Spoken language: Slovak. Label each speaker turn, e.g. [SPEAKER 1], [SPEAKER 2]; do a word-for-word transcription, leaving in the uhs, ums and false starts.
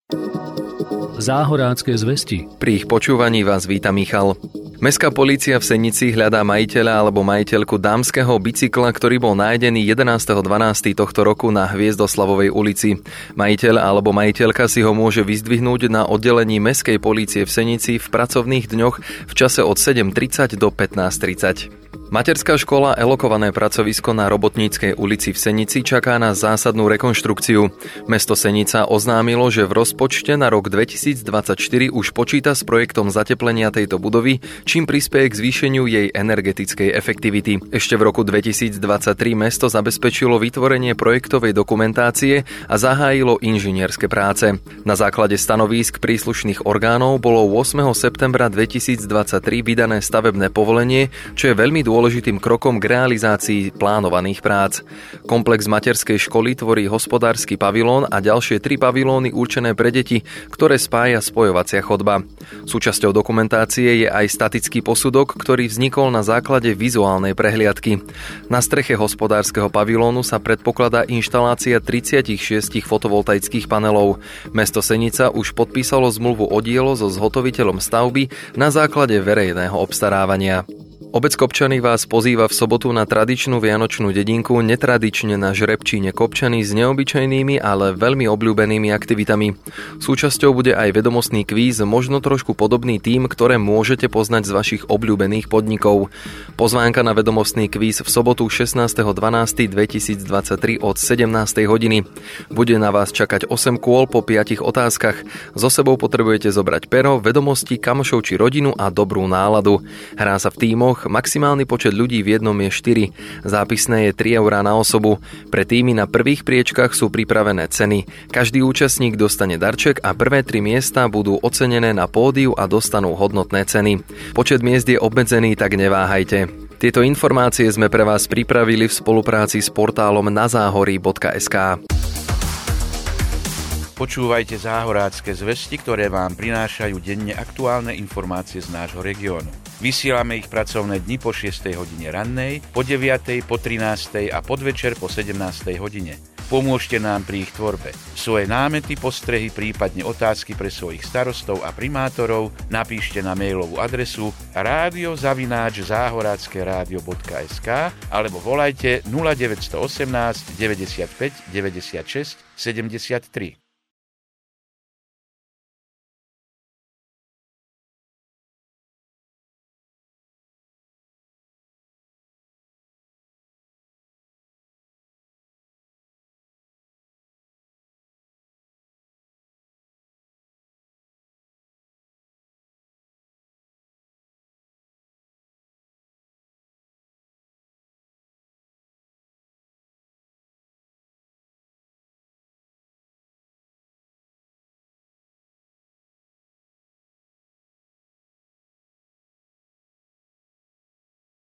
[SPEAKER 1] Záhorácké zvesti.
[SPEAKER 2] Pri ich počúvaní vás víta Michal. Mestská polícia v Senici hľadá majiteľa alebo majiteľku dámskeho bicykla, ktorý bol nájdený jedenásteho decembra tohto roku na Hviezdoslavovej ulici. Majiteľ alebo majiteľka si ho môže vyzdvihnúť na oddelení Mestskej polície v Senici v pracovných dňoch v čase od sedem tridsať do pätnásť tridsať. Materská škola Elokované pracovisko na Robotníckej ulici v Senici čaká na zásadnú rekonštrukciu. Mesto Senica oznámilo, že v rozpočte na rok dvetisícdvadsaťštyri už počíta s projektom zateplenia tejto budovy, čím prispieje k zvýšeniu jej energetickej efektivity. Ešte v roku dvetisícdvadsaťtri mesto zabezpečilo vytvorenie projektovej dokumentácie a zahájilo inžinierske práce. Na základe stanovísk príslušných orgánov bolo ôsmeho septembra dvetisícdvadsaťtri vydané stavebné povolenie, čo je veľmi dôležitým krokom k realizácii plánovaných prác. Komplex materskej školy tvorí hospodársky pavilón a ďalšie tri pavilóny určené pre deti, ktoré spája spojovacia chodba. Súčasťou dokumentácie je aj statický posudok, ktorý vznikol na základe vizuálnej prehliadky. Na streche hospodárskeho pavilónu sa predpokladá inštalácia tridsaťšesť fotovoltaických panelov. Mesto Senica už podpísalo zmluvu o dielo so zhotoviteľom stavby na základe verejného obstarávania. Obec Kopčany vás pozýva v sobotu na tradičnú vianočnú dedinku netradične na Žrebčíne Kopčany s neobyčajnými, ale veľmi obľúbenými aktivitami. Súčasťou bude aj vedomostný kvíz, možno trošku podobný tým, ktoré môžete poznať z vašich obľúbených podnikov. Pozvánka na vedomostný kvíz v sobotu šestnásteho decembra dvetisícdvadsaťtri od sedemnástej hodiny. Bude na vás čakať osem kôl po piatich otázkach. So sebou potrebujete zobrať pero, vedomosti, kamošov či rodinu a dobrú náladu. Hrá sa v tímoch, maximálny počet ľudí v jednom je štyri. Zápisné je tri eurá na osobu. Pre týmy na prvých priečkách sú pripravené ceny. Každý účastník dostane darček a prvé tri miesta budú ocenené na pódiu a dostanú hodnotné ceny. Počet miest je obmedzený, tak neváhajte. Tieto informácie sme pre vás pripravili v spolupráci s portálom nazáhorí bodka es ká.
[SPEAKER 3] Počúvajte Záhorácké zvesti, ktoré vám prinášajú denne aktuálne informácie z nášho regiónu. Vysielame ich pracovné dni po šiestej hodine rannej, po deviatej, po trinástej a podvečer po sedemnástej hodine. Pomôžte nám pri ich tvorbe. Svoje námety, postrehy, prípadne otázky pre svojich starostov a primátorov napíšte na mailovú adresu rádio zavináč záhorácké rádio bodka es ká alebo volajte nula deväť jedna osem deväťdesiatpäť deväťdesiatšesť sedemdesiattri.